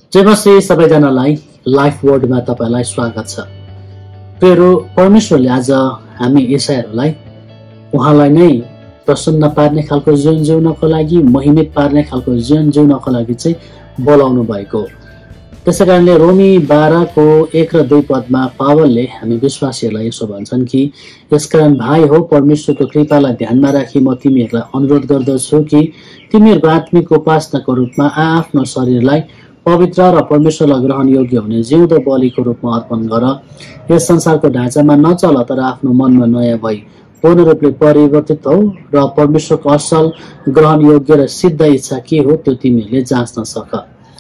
जय मसीह सबैजनालाई लाइफ वर्डमा तपाईलाई स्वागत छ। प्रिय परमेश्वरले आज हामी ईसाईहरूलाई उहाँलाई नै प्रसन्न पार्ने खालको जीवन जिउनको लागि, महिमित पार्ने खालको जीवन जिउनको लागि चाहिँ बोलाउनु भएको। त्यसैकारणले रोमी 12 को 1 र 2 पदमा पावलले हामी विश्वासीहरूलाई यसो भन्छन् कि यसकारण भाइ हो, परमेश्वरको कृपालाई ध्यानमा राखी म तिमीहरूलाई अनुरोध गर्दछु कि तिमीहरूको आत्मिक उपासनाको रूपमा आफ्नो शरीरलाई पवित्र र परमेश्वरलाई ग्रहण योग्य हुने जिउँदो बलिको रूपमा अर्पण गर। यस संसारको ढाँचामा नचल, तर आफ्नो मनमा नयाँ भई पूर्ण रूपले परिवर्तित हो र परमेश्वरको असल, ग्रहण योग्य र सिद्ध इच्छा के हो त्यो तिमीहरूले जाँच्न सक।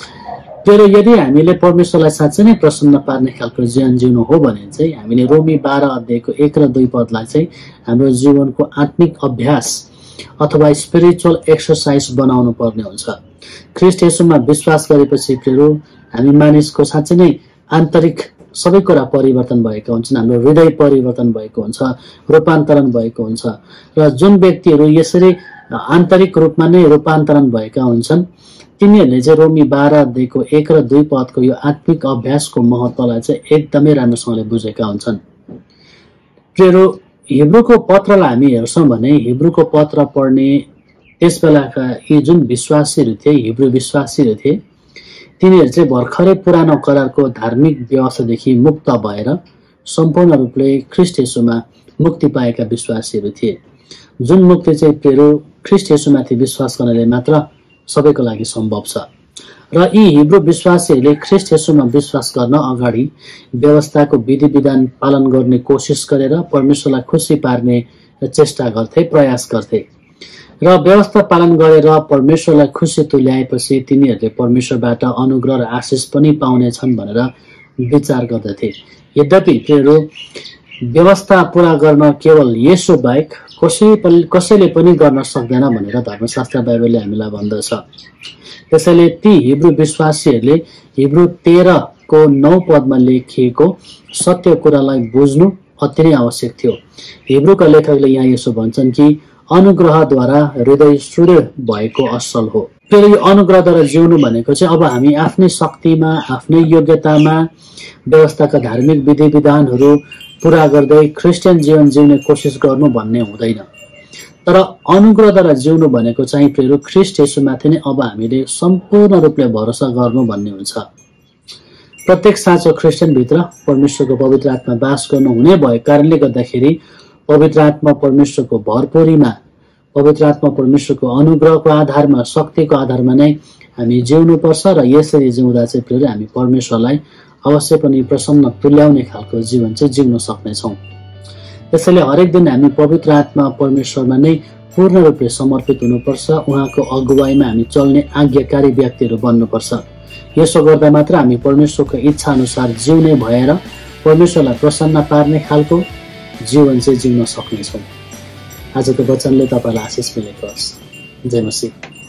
तर यदि हामीले परमेश्वरलाई साँच्चै नै प्रसन्न पार्ने खालको जीवन जिउनु हो भने चाहिँ हामीले रोमी 12 अध्यायको 1 र 2 पदलाई चाहिँ हाम्रो जीवनको आत्मिक अभ्यास अथवा स्पिरिचुअल एक्सरसाइज बनाउनु पर्ने हुन्छ। ख्रीष्ट येशूमा विश्वास गरेपछि प्रिय हामी मानिसको साँच्चै नै आन्तरिक सबै कुरा परिवर्तन भएका हुन्छन्। हाम्रो हृदय परिवर्तन भएको हुन्छ, रूपान्तरण भएको हुन्छ र जुन व्यक्तिहरू यसरी आन्तरिक रूपमा नै रूपान्तरण भएका हुन्छन् तिनीहरूले चाहिँ रोमी 12 अध्यायको 1 र 2 पदको यो आत्मिक अभ्यासको महत्त्वलाई चाहिँ एकदमै राम्रोसँगले बुझेका हुन्छन्। प्रिय हिब्रूको पत्रलाई हामी हेर्छौँ भने हिब्रूको पत्र पढ्ने त्यस बेलाका यी जुन विश्वासीहरू थिए, हिब्रू विश्वासीहरू थिए, तिनीहरू चाहिँ भर्खरै पुरानो करारको धार्मिक व्यवस्थादेखि मुक्त भएर सम्पूर्ण रूपले ख्रीष्ट येशूमा मुक्ति पाएका विश्वासीहरू थिए। जुन मुक्ति चाहिँ प्रिय ख्रीष्ट येशूमाथि विश्वास गर्नाले मात्र सबैको लागि सम्भव छ। र यी हिब्रू विश्वासीहरूले ख्रीष्ट येशूमा विश्वास गर्न अगाडि व्यवस्थाको विधि विधान पालन गर्ने कोसिस गरेर परमेश्वरलाई खुसी पार्ने चेष्टा गर्थे, प्रयास गर्थे र व्यवस्था पालन गरेर परमेश्वरलाई खुसी तुल्याएपछि तिनीहरूले परमेश्वरबाट अनुग्रह र आशिष पनि पाउनेछन् भनेर विचार गर्दथे। यद्यपि प्रियहरू व्यवस्था पूरा गर्न केवल येशू बाहेक कसैले पनि गर्न सक्दैन भनेर धर्मशास्त्र बाइबलले हामीलाई भन्दछ। त्यसैले ती हिब्रू विश्वासीहरूले हिब्रू 13 को 9 पदमा लेखिएको सत्य कुरालाई बुझ्नु अति नै आवश्यक थियो। हिब्रूका लेखकले यहाँ यसो भन्छन् कि अनुग्रहद्वारा हृदय सूर्य भएको असल हो। तर यो अनुग्रहद्वारा जिउनु भनेको चाहिँ अब हामी आफ्नै शक्तिमा, आफ्नै योग्यतामा व्यवस्थाका धार्मिक विधि विधानहरू पूरा गर्दै क्रिस्चियन जीवन जिउने कोसिस गर्नु भन्ने हुँदैन। तर अनुग्रहद्वारा जिउनु भनेको चाहिँ प्रिय ख्रीष्ट येशूमाथि नै अब हामीले सम्पूर्ण रूपले भरोसा गर्नु भन्ने हुन्छ। प्रत्येक साँचो क्रिस्चियनभित्र परमेश्वरको पवित्र आत्मा वास गर्नु हुने भएको कारणले गर्दाखेरि पवित्र आत्मा परमेश्वरको भरपुरीमा, पवित्र आत्मा परमेश्वरको अनुग्रहको आधारमा, शक्तिको आधारमा नै हामी जिउनुपर्छ र यसरी जिउँदा चाहिँ प्रिय हामी परमेश्वरलाई अवश्य पनि प्रसन्न तुल्याउने खालको जीवन चाहिँ जिउन सक्नेछौँ। त्यसैले हरेक दिन हामी पवित्र आत्मा परमेश्वरमा नै पूर्ण रूपले समर्पित हुनुपर्छ। उहाँको अगुवाईमा हामी चल्ने आज्ञाकारी व्यक्तिहरू बन्नुपर्छ। यसो गर्दा मात्र हामी परमेश्वरको इच्छा अनुसार जिउने भएर परमेश्वरलाई प्रसन्न पार्ने खालको जीवन चाहिँ जिउन सक्नेछौँ। आजको वचनले तपाईलाई आशिष मिलेको होस्। जय मसीह।